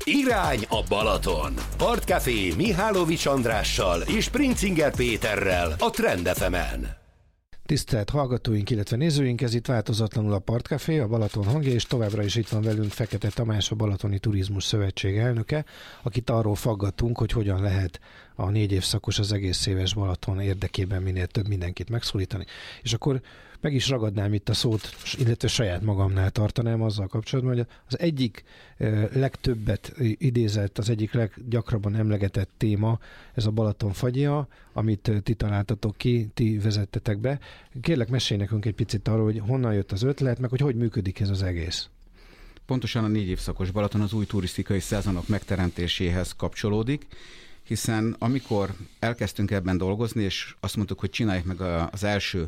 Irány a Balaton. Partcafé Mihálovics Andrással és Princinger Péterrel a Trend FM-en. Tisztelt hallgatóink, illetve nézőink, ez itt változatlanul a Partcafé, a Balaton hangja, és továbbra is itt van velünk Fekete Tamás, a Balatoni Turizmus Szövetség elnöke, akit arról faggatunk, hogy hogyan lehet a 4 évszakos az egész éves Balaton érdekében minél több mindenkit megszólítani. És akkor meg is ragadnám itt a szót, illetve saját magamnál tartanám azzal kapcsolatban, hogy az egyik legtöbbet idézett, az egyik leggyakrabban emlegetett téma, ez a Balaton fagyja, amit ti találtatok ki, ti vezettetek be. Kérlek, mesélj nekünk egy picit arról, hogy honnan jött az ötlet, meg hogy működik ez az egész. Pontosan a 4 évszakos Balaton az új turisztikai szezonok megteremtéséhez kapcsolódik, hiszen amikor elkezdtünk ebben dolgozni, és azt mondtuk, hogy csináljuk meg az első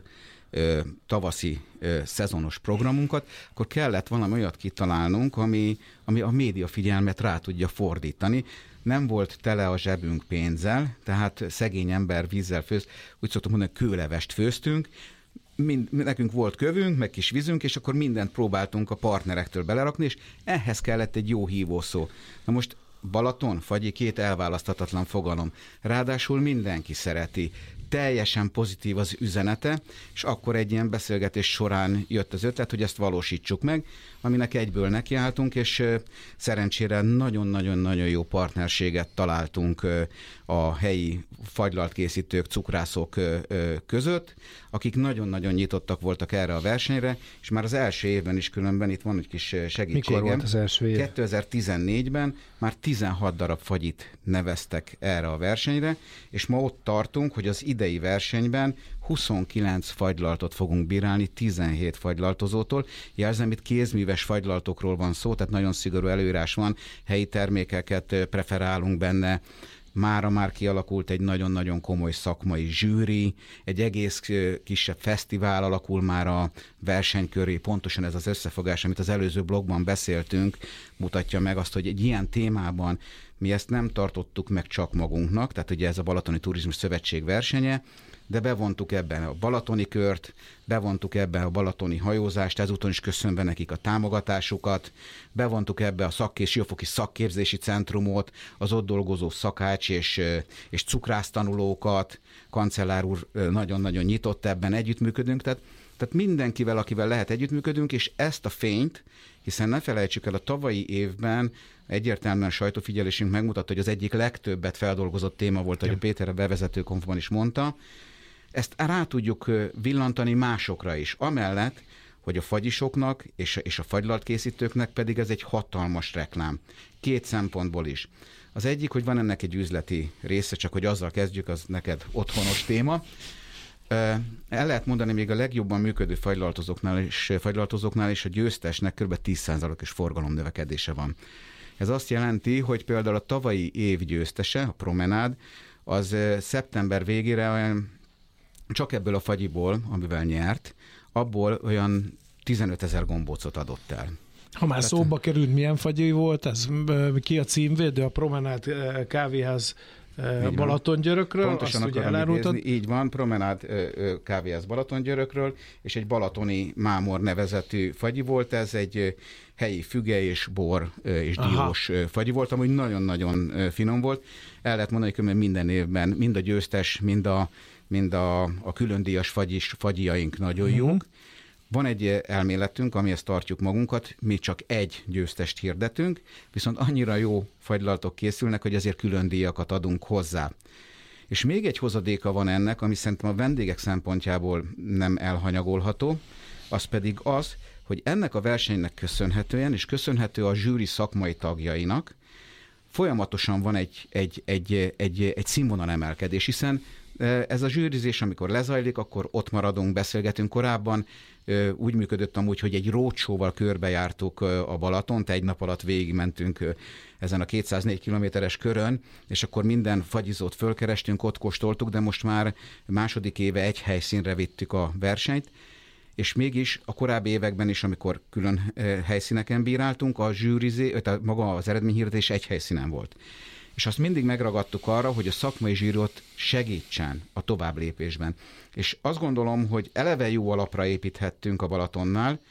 tavaszi szezonos programunkat, akkor kellett valami olyat kitalálnunk, ami a média figyelmet rá tudja fordítani. Nem volt tele a zsebünk pénzzel, tehát szegény ember vízzel főzt, úgy szoktuk mondani, kőlevest főztünk, nekünk volt kövünk, meg kis vízünk, és akkor mindent próbáltunk a partnerektől belerakni, és ehhez kellett egy jó hívószó. Na most Balaton, fagyi, 2 elválaszthatatlan fogalom. Ráadásul mindenki szereti. Teljesen pozitív az üzenete, és akkor egy ilyen beszélgetés során jött az ötlet, hogy ezt valósítsuk meg, aminek egyből nekiálltunk, és szerencsére nagyon-nagyon-nagyon jó partnerséget találtunk a helyi fagylaltkészítők, cukrászok között, akik nagyon-nagyon nyitottak voltak erre a versenyre, és már az első évben is különben, itt van egy kis segítségem. Mikor volt az első év? 2014-ben már 16 darab fagyit neveztek erre a versenyre, és ma ott tartunk, hogy az idei versenyben 29 fagylaltot fogunk bírálni 17 fagylaltozótól. Jelzem, itt kézműves fagylaltokról van szó, tehát nagyon szigorú előírás van, helyi termékeket preferálunk benne, mára már kialakult egy nagyon-nagyon komoly szakmai zsűri, egy egész kisebb fesztivál alakul már a verseny köré, pontosan ez az összefogás, amit az előző blogban beszéltünk, mutatja meg azt, hogy egy ilyen témában mi ezt nem tartottuk meg csak magunknak, tehát ugye ez a Balatoni Turizmus Szövetség versenye, de bevontuk ebben a balatoni kört, bevontuk ebben a balatoni hajózást, ezúton is köszönve nekik a támogatásukat, bevontuk ebbe a Siófoki Szakképzési Centrumot, az ott dolgozó szakács és cukrásztanulókat, kancellár úr nagyon-nagyon nyitott ebben, együttműködünk, tehát mindenkivel, akivel lehet együttműködünk, és ezt a fényt, hiszen ne felejtsük el, a tavalyi évben egyértelműen sajtófigyelésünk megmutatta, hogy az egyik legtöbbet feldolgozott téma volt, ahogy Péter a bevezető konfban is mondta. Ezt rá tudjuk villantani másokra is. Amellett, hogy a fagyisoknak és a fagylaltkészítőknek pedig ez egy hatalmas reklám. 2 szempontból is. Az egyik, hogy van ennek egy üzleti része, csak hogy azzal kezdjük, az neked otthonos téma. El lehet mondani, még a legjobban működő fagylaltozóknál is a győztesnek kb. 10%-os forgalomnövekedése van. Ez azt jelenti, hogy például a tavalyi év győztese, a Promenád, az szeptember végére olyan, csak ebből a fagyiból, amivel nyert, abból olyan 15 000 gombócot adott el. Ha már szóba került, milyen fagyi volt ez? Ki a címvédő? A Promenád kávéház Balatongyörökről? Pontosan azt ugye elárultad. Így van, Promenád kávéház Balatongyörökről, és egy balatoni mámor nevezetű fagyi volt, ez egy helyi füge és bor és diós fagyi volt, amúgy nagyon-nagyon finom volt. El lehet mondani, hogy minden évben mind a győztes, mind a különdíjas fagyiaink nagyon jók. Van egy elméletünk, amihez tartjuk magunkat, mi csak egy győztest hirdetünk, viszont annyira jó fagylaltok készülnek, hogy azért külön díjakat adunk hozzá. És még egy hozadéka van ennek, ami szerintem a vendégek szempontjából nem elhanyagolható, az pedig az, hogy ennek a versenynek köszönhetően, és köszönhető a zsűri szakmai tagjainak, folyamatosan van egy színvonalemelkedés, hiszen ez a zsűrizés, amikor lezajlik, akkor ott maradunk, beszélgetünk. Korábban úgy működött amúgy, hogy egy roadshow-val körbejártuk a Balatont, egy nap alatt végigmentünk ezen a 204 kilométeres körön, és akkor minden fagyizót fölkerestünk, ott kóstoltuk, de most már második éve egy helyszínre vittük a versenyt, és mégis a korábbi években is, amikor külön helyszíneken bíráltunk, maga az eredményhirdetés egy helyszínen volt. És azt mindig megragadtuk arra, hogy a szakmai zsírot segítsen a tovább lépésben. És azt gondolom, hogy eleve jó alapra építhettünk a Balatonnál,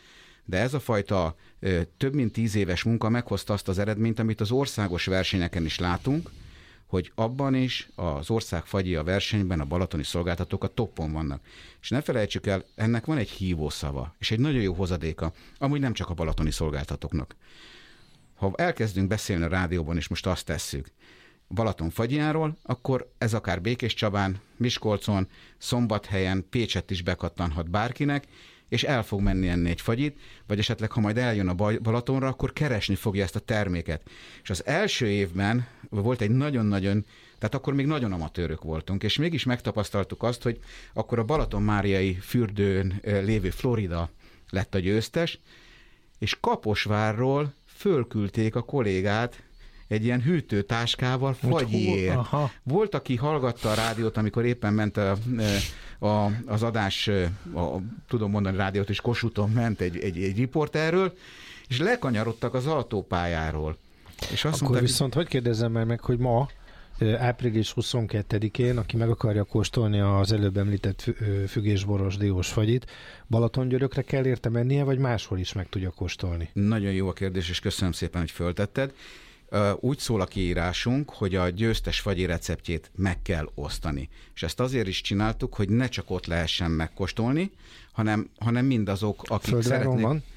de ez a fajta több mint 10 éves munka meghozta azt az eredményt, amit az országos versenyeken is látunk, hogy abban is az ország fagyi a versenyben a balatoni szolgáltatók a toppon vannak. És ne felejtsük el, ennek van egy hívószava, és egy nagyon jó hozadéka, amúgy nem csak a balatoni szolgáltatóknak. Ha elkezdünk beszélni a rádióban, és most azt tesszük, Balaton fagyiáról, akkor ez akár Békéscsabán, Miskolcon, Szombathelyen, Pécsett is bekattanhat bárkinek, és el fog menni enni egy fagyit, vagy esetleg, ha majd eljön a Balatonra, akkor keresni fogja ezt a terméket. És az első évben volt egy nagyon-nagyon, tehát akkor még nagyon amatőrök voltunk, és mégis megtapasztaltuk azt, hogy akkor a Balatonmáriai fürdőn lévő Florida lett a győztes, és Kaposvárról fölküldték a kollégát egy ilyen hűtőtáskával fagyiért. Volt, aki hallgatta a rádiót, amikor éppen ment az adás, tudom mondani rádiót, és Kossuthon ment egy riporterről, és lekanyarodtak az autópályáról. És azt akkor mondták, viszont hogy kérdezzem már meg, hogy ma, április 22-én, aki meg akarja kóstolni az előbb említett fügésboros diós fagyit, Balatongyörökre kell érte mennie, vagy máshol is meg tudja kóstolni? Nagyon jó a kérdés, és köszönöm szépen, hogy föltetted. Úgy szól a kiírásunk, hogy a győztes fagyi receptjét meg kell osztani. És ezt azért is csináltuk, hogy ne csak ott lehessen megkóstolni, hanem mindazok, akik Földváron szeretnék. Van?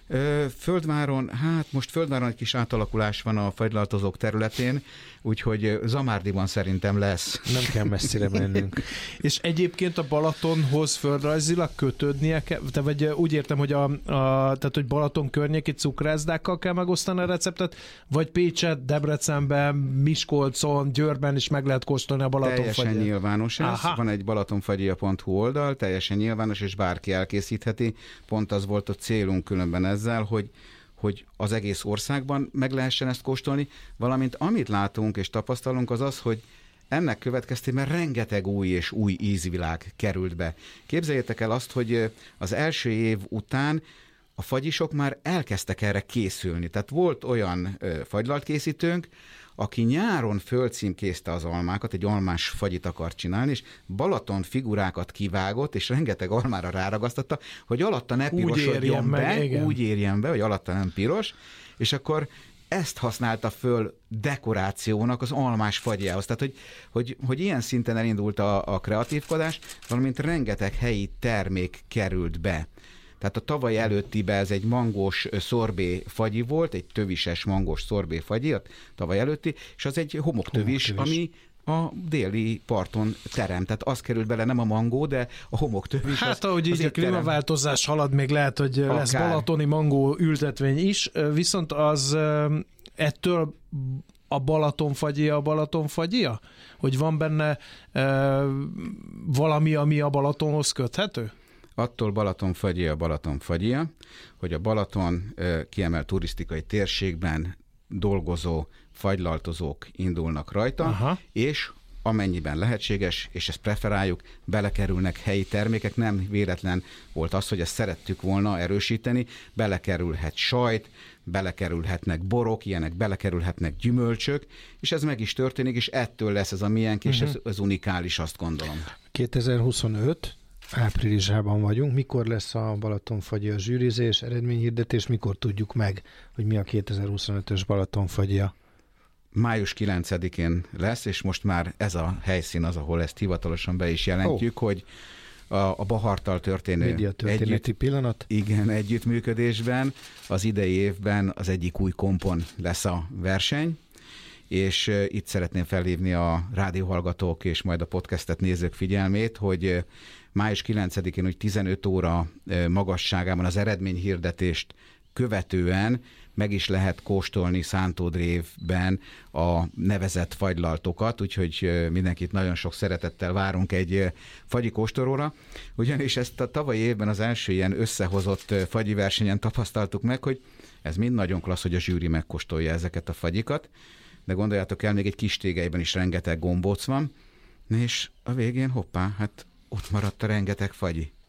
Földváron, most Földváron egy kis átalakulás van a fagylaltozók területén, úgyhogy Zamárdiban szerintem lesz. Nem kell messzire mennünk. És egyébként a Balatonhoz földrajzilag kötődnie kell, vagy úgy értem, hogy tehát, hogy Balaton környéki cukrászdákkal kell megosztani a receptet, vagy Pécset, Debrecenben, Miskolcon, Győrben is meg lehet kóstolni a Balatonfagyit? Teljesen nyilvános ez. Van egy balatonfagyia.hu oldal, teljesen nyilvános, és bárki elkészítheti. Pont az volt a célunk különben ezzel, hogy az egész országban meg lehessen ezt kóstolni, valamint amit látunk és tapasztalunk az az, hogy ennek következtében rengeteg új és új ízvilág került be. Képzeljétek el azt, hogy az első év után a fagyisok már elkezdtek erre készülni. Tehát volt olyan fagylalt készítőnk, aki nyáron fölcímkézte az almákat, egy almás fagyit akart csinálni, és Balaton figurákat kivágott, és rengeteg almára ráragasztotta, hogy alatta ne pirosodjon be, úgy érjen be, hogy alatta nem piros, és akkor ezt használta föl dekorációnak az almás fagyjához. Tehát, hogy ilyen szinten elindult a kreatívkodás, valamint rengeteg helyi termék került be. Tehát a tavaly előttibe ez egy mangós szorbé fagyi volt, egy tövises mangós szorbé fagyi, tavaly előtti, és az egy homoktövis, ami a déli parton terem. Tehát az került bele, nem a mangó, de a homoktövis. Hát ahogy így a klímaváltozás halad, még lehet, hogy lesz balatoni mangó ültetvény is, viszont az ettől a Balatonfagyia? Hogy van benne valami, ami a Balatonhoz köthető? Attól Balatonfagyia, hogy a Balaton kiemelt turisztikai térségben dolgozó fagylaltozók indulnak rajta, és amennyiben lehetséges, és ezt preferáljuk, belekerülnek helyi termékek, nem véletlen volt az, hogy ezt szerettük volna erősíteni, belekerülhet sajt, belekerülhetnek borok, ilyenek belekerülhetnek gyümölcsök, és ez meg is történik, és ettől lesz ez a miénk, és ez unikális, azt gondolom. 2025 áprilisában vagyunk. Mikor lesz a Balatonfagyia zsűrizés, eredményhirdetés, mikor tudjuk meg, hogy mi a 2025-ös Balatonfagyia? Május 9-én lesz, és most már ez a helyszín az, ahol ezt hivatalosan be is jelentjük, hogy a Baharttal történő médiatörténeti pillanat. Igen, együttműködésben az idei évben az egyik új kompon lesz a verseny, és itt szeretném felhívni a rádióhallgatók és majd a podcastet nézők figyelmét, hogy május 9-én úgy 15 óra magasságában az eredményhirdetést követően meg is lehet kóstolni Szántódrévben a nevezett fagylaltokat, úgyhogy mindenkit nagyon sok szeretettel várunk egy fagyi kóstolóra, ugyanis ezt a tavalyi évben az első ilyen összehozott fagyi versenyen tapasztaltuk meg, hogy ez mind nagyon klassz, hogy a zsűri megkóstolja ezeket a fagyikat, de gondoljátok el, még egy kis tégelyben is rengeteg gombóc van, és a végén hoppá, hát ott maradt a rengeteg fagyi.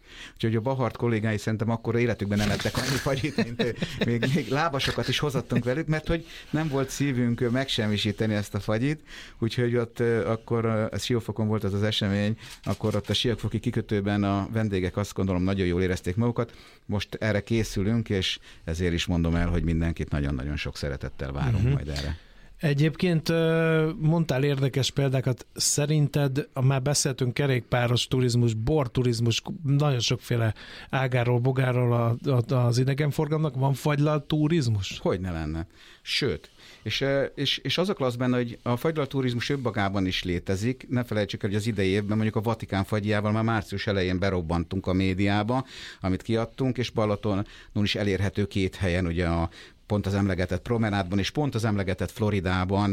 Úgyhogy a Bahart kollégái szerintem akkor életükben nem ettek annyi fagyit, mint még lábasokat is hozattunk velük, mert hogy nem volt szívünk megsemmisíteni ezt a fagyit, úgyhogy ott akkor Siófokon volt az esemény, akkor ott a Siófoki kikötőben a vendégek azt gondolom nagyon jól érezték magukat. Most erre készülünk, és ezért is mondom el, hogy mindenkit nagyon-nagyon sok szeretettel várunk majd erre. Egyébként mondtál érdekes példákat. Szerinted, már beszéltünk kerékpáros turizmus, borturizmus, nagyon sokféle ágáról, bogáról az idegenforgalomnak, van fagylalturizmus? Hogy ne lenne? Sőt, és az a klassz benne, hogy a fagylalturizmus önmagában is létezik. Ne felejtsük el, hogy az idei évben mondjuk a Vatikán fagyjával már március elején berobbantunk a médiába, amit kiadtunk, és Balatonon is elérhető 2 helyen, ugye pont az emlegetett Promenádban, és pont az emlegetett Floridában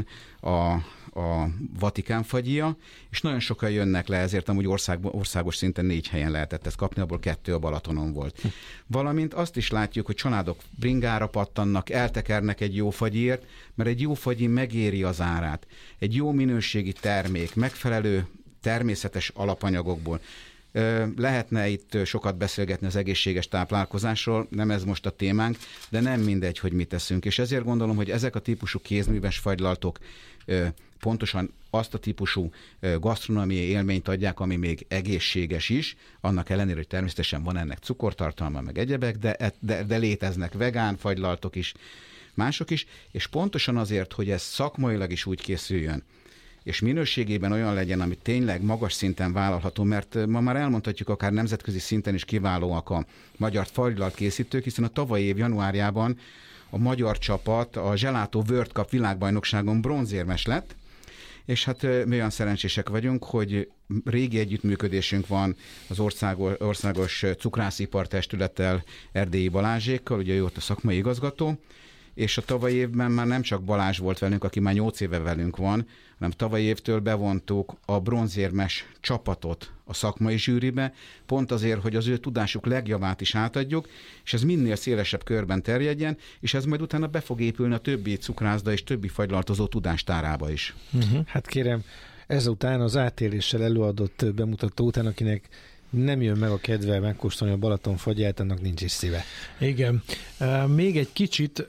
a Vatikán fagyja, és nagyon sokan jönnek le, ezért amúgy országos szinten 4 helyen lehetett ezt kapni, abból 2 a Balatonon volt. Valamint azt is látjuk, hogy családok bringára pattannak, eltekernek egy jó fagyért, mert egy jó fagyi megéri az árát. Egy jó minőségi termék, megfelelő természetes alapanyagokból. Lehetne itt sokat beszélgetni az egészséges táplálkozásról, nem ez most a témánk, de nem mindegy, hogy mit teszünk. És ezért gondolom, hogy ezek a típusú kézműves fagylaltok pontosan azt a típusú gasztronómiai élményt adják, ami még egészséges is, annak ellenére, hogy természetesen van ennek cukortartalma, meg egyebek, de léteznek vegán fagylaltok is, mások is, és pontosan azért, hogy ez szakmailag is úgy készüljön, és minőségében olyan legyen, ami tényleg magas szinten vállalható, mert ma már elmondhatjuk, akár nemzetközi szinten is kiválóak a magyar fagylalt készítők, hiszen a tavalyi év januárjában a magyar csapat a Gelato World Cup világbajnokságon bronzérmes lett, és hát mi olyan szerencsések vagyunk, hogy régi együttműködésünk van az országos cukrászipartestülettel, Erdélyi Balázsékkal, ugye ő ott a szakmai igazgató, és a tavalyi évben már nem csak Balázs volt velünk, aki már 8 éve velünk van, hanem tavalyi évtől bevontuk a bronzérmes csapatot a szakmai zsűribe, pont azért, hogy az ő tudásuk legjavát is átadjuk, és ez minél szélesebb körben terjedjen, és ez majd utána be fog épülni a többi cukrászda és többi fagylaltozó tudástárába is. Hát kérem, ezután az átéléssel előadott bemutató után, akinek nem jön meg a kedve megkóstolni a Balaton fagyját, annak nincs is szíve. Igen. Még egy kicsit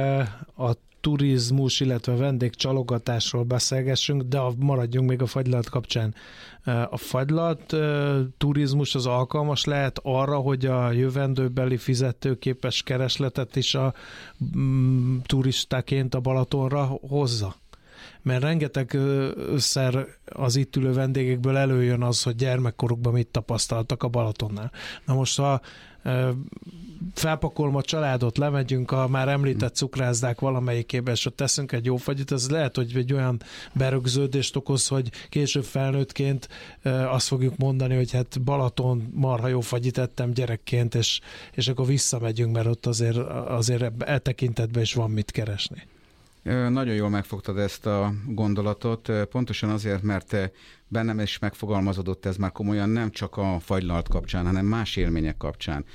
a turizmus, illetve vendégcsalogatásról beszélgessünk, de maradjunk még a fagylalt kapcsán. A fagylalt turizmus az alkalmas lehet arra, hogy a jövendőbeli fizetőképes keresletet is a turistáként a Balatonra hozza? Mert rengetegszer az itt ülő vendégekből előjön az, hogy gyermekkorukban mit tapasztaltak a Balatonnál. Na most, ha felpakolom a családot, lemegyünk a már említett cukrászdák valamelyikébe, és ott teszünk egy jó fagyit, az lehet, hogy egy olyan berögződést okoz, hogy később felnőttként azt fogjuk mondani, hogy hát Balaton marha jó fagyit ettem gyerekként, és akkor visszamegyünk, mert ott azért tekintetben is van mit keresni. Nagyon jól megfogtad ezt a gondolatot, pontosan azért, mert bennem is megfogalmazódott ez már komolyan, nem csak a fagylalt kapcsán, hanem más élmények kapcsán.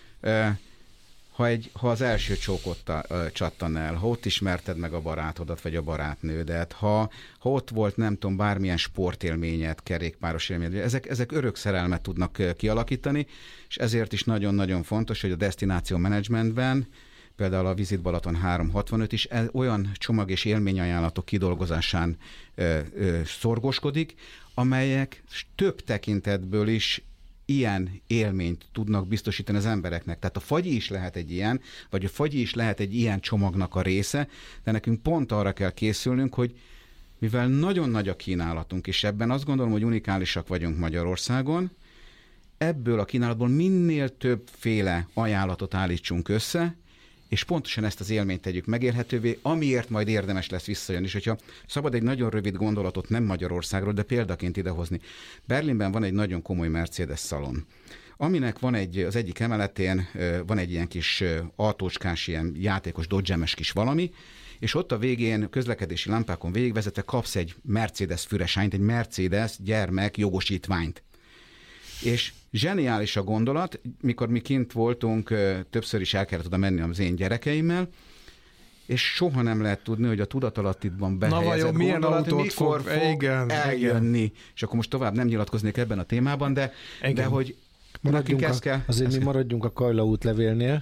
Ha az első csókot csattan el, ha ott ismerted meg a barátodat, vagy a barátnődet, ha ott volt, nem tudom, bármilyen sportélményed, kerékpáros élményed, ezek örök szerelmet tudnak kialakítani, és ezért is nagyon-nagyon fontos, hogy a Destination Managementben például a Visit Balaton 365 is olyan csomag és élményajánlatok kidolgozásán szorgoskodik, amelyek több tekintetből is ilyen élményt tudnak biztosítani az embereknek. Tehát a fagyi is lehet egy ilyen, vagy a fagyi is lehet egy ilyen csomagnak a része, de nekünk pont arra kell készülnünk, hogy mivel nagyon nagy a kínálatunk, és ebben azt gondolom, hogy unikálisak vagyunk Magyarországon, ebből a kínálatból minél többféle ajánlatot állítsunk össze, és pontosan ezt az élményt tegyük megélhetővé, amiért majd érdemes lesz visszajönni. És hogyha szabad egy nagyon rövid gondolatot nem Magyarországról, de példaként idehozni. Berlinben van egy nagyon komoly Mercedes szalon, aminek van az egyik emeletén van egy ilyen kis autócskás, ilyen játékos, dodge-emes kis valami, és ott a végén közlekedési lámpákon végigvezetve kapsz egy Mercedes füresányt, egy Mercedes gyermek jogosítványt. És zseniális a gondolat, mikor mi kint voltunk, többször is el kellett oda menni az én gyerekeimmel, és soha nem lehet tudni, hogy a tudatalattidban behelyezett gondolat, mikor fog eljönni. És akkor most tovább nem nyilatkoznék ebben a témában, de hogy Mi maradjunk a Kajla útlevélnél,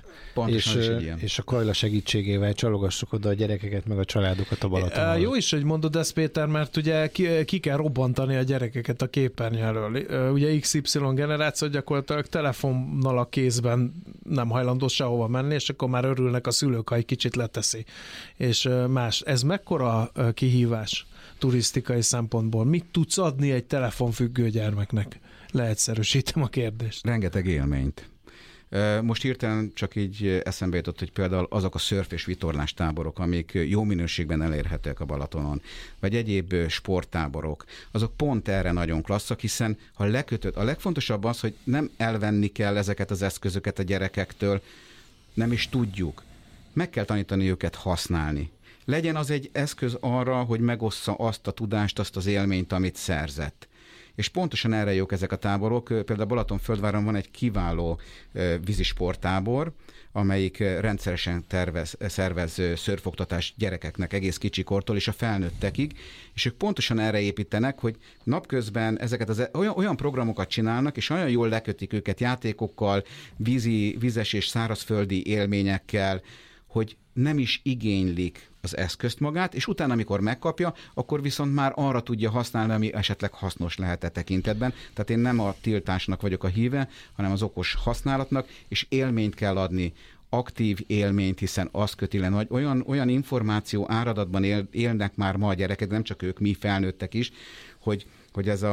és a Kajla segítségével csalogassuk oda a gyerekeket, meg a családokat a Balatonon. Jó is, hogy mondod ezt, Péter, mert ugye ki kell robbantani a gyerekeket a képernyőről. Ugye XY generáció gyakorlatilag telefonnal a kézben nem hajlandó sehova menni, és akkor már örülnek a szülők, ha egy kicsit leteszi. És más. Ez mekkora kihívás turisztikai szempontból? Mit tudsz adni egy telefonfüggő gyermeknek? Leegyszerűsítem a kérdést. Rengeteg élményt. Most hirtelen csak így eszembe jutott, hogy például azok a szörf és vitorlás táborok, amik jó minőségben elérhetőek a Balatonon, vagy egyéb sporttáborok, azok pont erre nagyon klasszak, hiszen ha lekötött, a legfontosabb az, hogy nem elvenni kell ezeket az eszközöket a gyerekektől, nem is tudjuk. Meg kell tanítani őket használni. Legyen az egy eszköz arra, hogy megossza azt a tudást, azt az élményt, amit szerzett. És pontosan erre jók ezek a táborok. Például Balatonfürdváron van egy kiváló vízisporttábor, amelyik rendszeresen szervez szörfoktatást gyerekeknek egész kicsikortól és a felnőttekig, és ők pontosan erre építenek, hogy napközben ezeket olyan programokat csinálnak, és olyan jól lekötik őket játékokkal, vízes és szárazföldi élményekkel, hogy nem is igénylik az eszközt magát, és utána, amikor megkapja, akkor viszont már arra tudja használni, ami esetleg hasznos lehet tekintetben. Tehát én nem a tiltásnak vagyok a híve, hanem az okos használatnak, és élményt kell adni, aktív élményt, hiszen az köti le nagy, olyan információ áradatban élnek már ma a gyerekek, nem csak ők, mi felnőttek is, hogy ez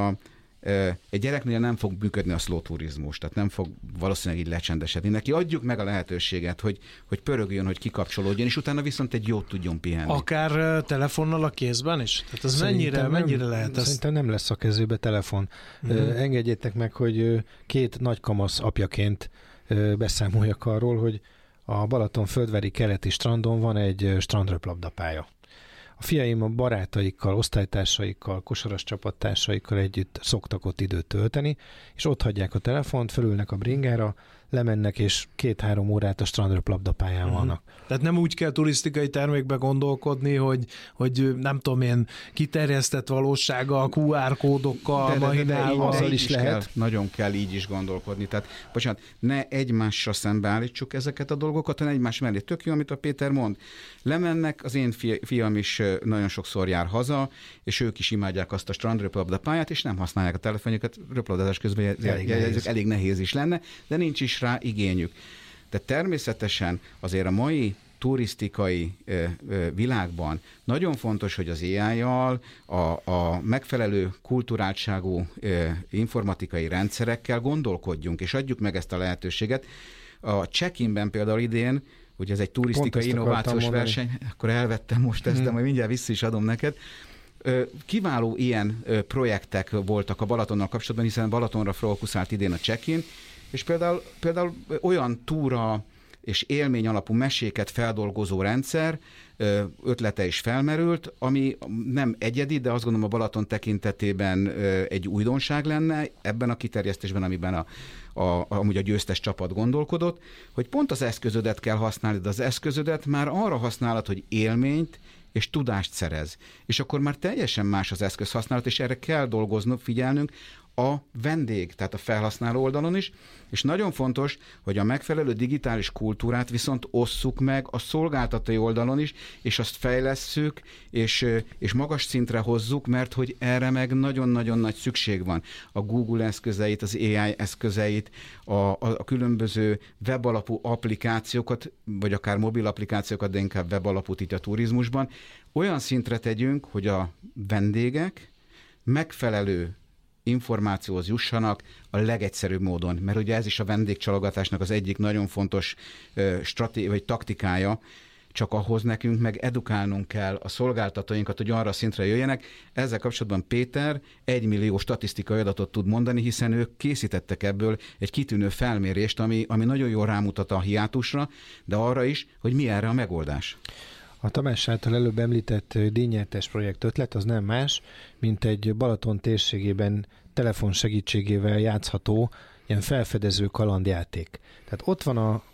egy gyereknél nem fog működni a slow turizmus, tehát nem fog valószínűleg így lecsendesedni. Neki adjuk meg a lehetőséget, hogy pörögjön, hogy kikapcsolódjon, és utána viszont egy jót tudjon pihenni. Akár telefonnal a kézben is? Tehát ez mennyire lehet ez? Szerintem nem lesz a kezébe telefon. Engedjétek meg, hogy két nagykamasz apjaként beszámoljak arról, hogy a Balatonfürdvári keleti strandon van egy strandröplabdapálya. A fiaim a barátaikkal, osztálytársaikkal, kosaras csapattársaikkal együtt szoktak ott időt tölteni, és ott hagyják a telefont, fölülnek a bringára, lemennek, és 2-3 órát a strandröplabdapályán vannak. Tehát nem úgy kell turisztikai termékbe gondolkodni, hogy nem tudom én, kiterjesztett valósággal, QR kódokkal, mahinálva. Azzal is lehet. Nagyon kell így is gondolkodni. Tehát, bocsánat, ne egymással szembeállítsuk ezeket a dolgokat, hanem egymás mellé. Tök jó, amit a Péter mond. Lemennek, az én fiam is nagyon sokszor jár haza, és ők is imádják azt a strandröplabdapályát, és nem használják a telefonjukat. Röplabdázás közben elég nehéz is lenne, de nincs is rá igényük. De természetesen azért a mai turisztikai világban nagyon fontos, hogy az AI-jal, a megfelelő kulturáltságú informatikai rendszerekkel gondolkodjunk, és adjuk meg ezt a lehetőséget. A check-inben például idén, hogy ez egy turisztikai innovációs verseny, akkor elvettem most ezt, de majd mindjárt vissza is adom neked. Kiváló ilyen projektek voltak a Balatonnal kapcsolatban, hiszen Balatonra fókuszált idén a check-in, és például olyan túra és élmény alapú meséket feldolgozó rendszer ötlete is felmerült, ami nem egyedi, de azt gondolom a Balaton tekintetében egy újdonság lenne ebben a kiterjesztésben, amiben amúgy a győztes csapat gondolkodott, hogy pont az eszközödet kell használni, de az eszközödet már arra használod, hogy élményt és tudást szerez. És akkor már teljesen más az eszközhasználat, és erre kell dolgoznunk, figyelnünk, a vendég, tehát a felhasználó oldalon is, és nagyon fontos, hogy a megfelelő digitális kultúrát viszont osszuk meg a szolgáltatói oldalon is, és azt fejlesszük, és magas szintre hozzuk, mert hogy erre meg nagyon-nagyon nagy szükség van. A Google eszközeit, az AI eszközeit, a különböző webalapú applikációkat, vagy akár mobil applikációkat, de inkább webalapút itt a turizmusban, olyan szintre tegyünk, hogy a vendégek megfelelő információhoz jussanak a legegyszerűbb módon, mert ugye ez is a vendégcsalogatásnak az egyik nagyon fontos vagy taktikája, csak ahhoz nekünk meg edukálnunk kell a szolgáltatóinkat, hogy arra a szintre jöjjenek. Ezzel kapcsolatban Péter 1 millió statisztikai adatot tud mondani, hiszen ők készítettek ebből egy kitűnő felmérést, ami nagyon jól rámutat a hiátusra, de arra is, hogy mi erre a megoldás. A Tamás által előbb említett díjnyertes projekt ötlet az nem más, mint egy Balaton térségében telefon segítségével játszható ilyen felfedező kalandjáték. Tehát ott van a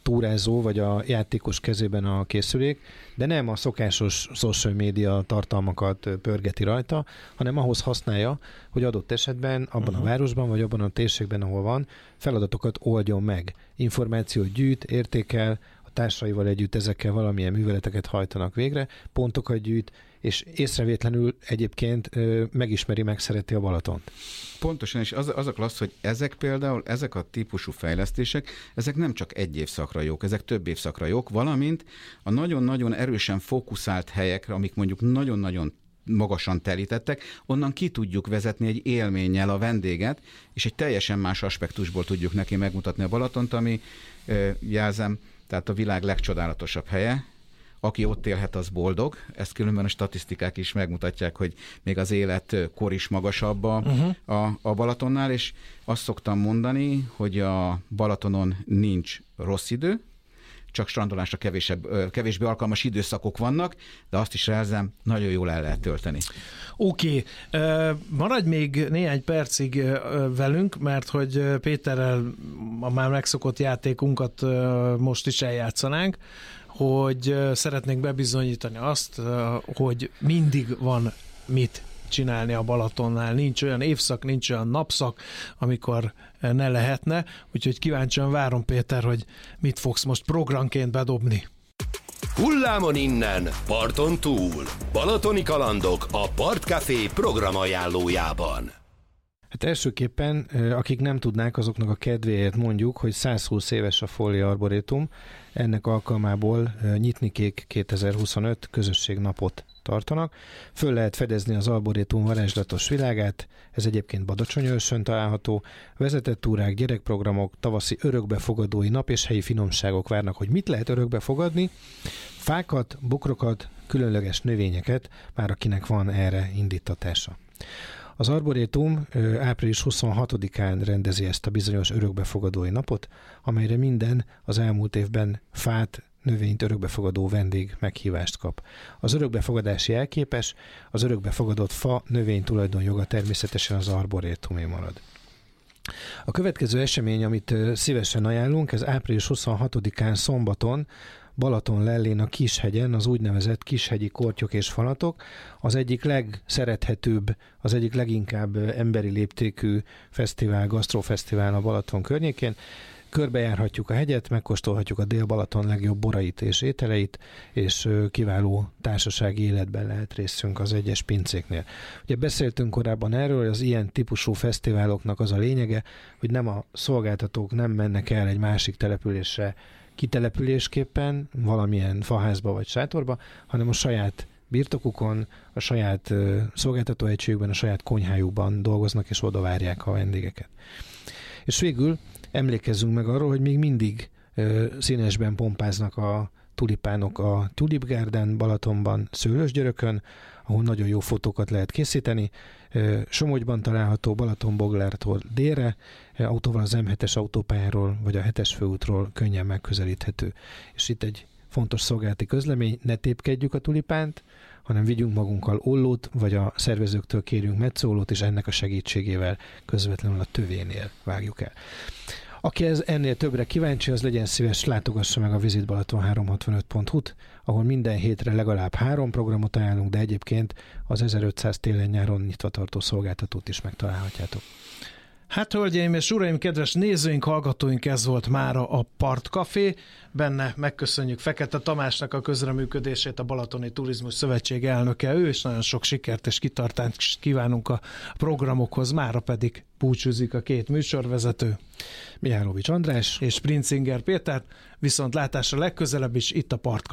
túrázó vagy a játékos kezében a készülék, de nem a szokásos social media tartalmakat pörgeti rajta, hanem ahhoz használja, hogy adott esetben abban a városban vagy abban a térségben, ahol van, feladatokat oldjon meg. Információt gyűjt, értékel, a társaival együtt ezekkel valamilyen műveleteket hajtanak végre, pontokat gyűjt, és észrevétlenül egyébként megismeri, megszereti a Balatont. Pontosan, és az a klassz, hogy ezek a típusú fejlesztések, ezek nem csak egy évszakra jók, ezek több évszakra jók, valamint a nagyon-nagyon erősen fókuszált helyekre, amik mondjuk nagyon-nagyon magasan telítettek, onnan ki tudjuk vezetni egy élménnyel a vendéget, és egy teljesen más aspektusból tudjuk neki megmutatni a Balatont, ami, jelzem, tehát a világ legcsodálatosabb helye. Aki ott élhet, az boldog. Ezt különben a statisztikák is megmutatják, hogy még az életkor is magasabb a Balatonnál, és azt szoktam mondani, hogy a Balatonon nincs rossz idő, csak strandolásra kevésbé alkalmas időszakok vannak, de azt is jelzem, nagyon jól el lehet tölteni. Oké. Maradj még néhány percig velünk, mert hogy Péterrel a már megszokott játékunkat most is eljátszanánk, hogy szeretnénk bebizonyítani azt, hogy mindig van mit csinálni a Balatonnál. Nincs olyan évszak, nincs olyan napszak, amikor ne lehetne, úgyhogy kíváncsian várom, Péter, hogy mit fogsz most programként bedobni. Hullámon innen, parton túl. Balatoni kalandok a Partcafé programajánlójában. Hát elsőképpen, akik nem tudnák, azoknak a kedvéért mondjuk, hogy 120 éves a Folli Arborétum. Ennek alkalmából Nyitnikék 2025 közösségnapot tartanak. Föl lehet fedezni az arborétum varázslatos világát, ez egyébként Badacsonyőrsön található. Vezetett túrák, gyerekprogramok, tavaszi örökbefogadói nap és helyi finomságok várnak. Hogy mit lehet örökbefogadni? Fákat, bokrokat, különleges növényeket, már akinek van erre indítatása. Az Arborétum április 26-án rendezi ezt a bizonyos örökbefogadói napot, amelyre minden az elmúlt évben fát, növényt örökbefogadó vendég meghívást kap. Az örökbefogadási jelképes, az örökbefogadott fa növény tulajdonjoga természetesen az Arborétumé marad. A következő esemény, amit szívesen ajánlunk, ez április 26-án szombaton, Balatonlellén a Kishegyen, az úgynevezett Kishegyi Kortyok és Falatok, az egyik legszerethetőbb, az egyik leginkább emberi léptékű fesztivál, gasztrofesztivál a Balaton környékén. Körbejárhatjuk a hegyet, megkóstolhatjuk a Dél-Balaton legjobb borait és ételeit, és kiváló társasági életben lehet részünk az egyes pincéknél. Ugye beszéltünk korábban erről, hogy az ilyen típusú fesztiváloknak az a lényege, hogy nem a szolgáltatók nem mennek el egy másik településre kitelepülésképpen, valamilyen faházba vagy sátorba, hanem a saját birtokukon, a saját szolgáltatóegységükben, a saját konyhájukban dolgoznak és oda várják a vendégeket. És végül emlékezzünk meg arról, hogy még mindig színesben pompáznak a tulipánok a Tulip Garden Balatonban, Szőlősgyörökön, ahol nagyon jó fotókat lehet készíteni. Somogyban található, Balatonboglártól délre, autóval az M7-es autópályáról vagy a 7-es főútról könnyen megközelíthető. És itt egy fontos szolgálati közlemény, ne tépkedjük a tulipánt, hanem vigyünk magunkkal ollót, vagy a szervezőktől kérjünk metszólót, és ennek a segítségével közvetlenül a tövénél vágjuk el. Aki ennél többre kíváncsi, az legyen szíves, látogassa meg a visitbalaton365.hu-t, ahol minden hétre legalább 3 programot ajánlunk, de egyébként az 1500 télen-nyáron nyitva tartó szolgáltatót is megtalálhatjátok. Hát, hölgyeim és uraim, kedves nézőink, hallgatóink, ez volt mára a Partcafé. Benne megköszönjük Fekete Tamásnak a közreműködését, a Balatoni Turizmus Szövetség elnöke ő, és nagyon sok sikert és kitartást kívánunk a programokhoz. Mára pedig búcsúzik a két műsorvezető, Mihálovics András és Princinger Péter. Viszont látásra legközelebb is itt a Partcafé.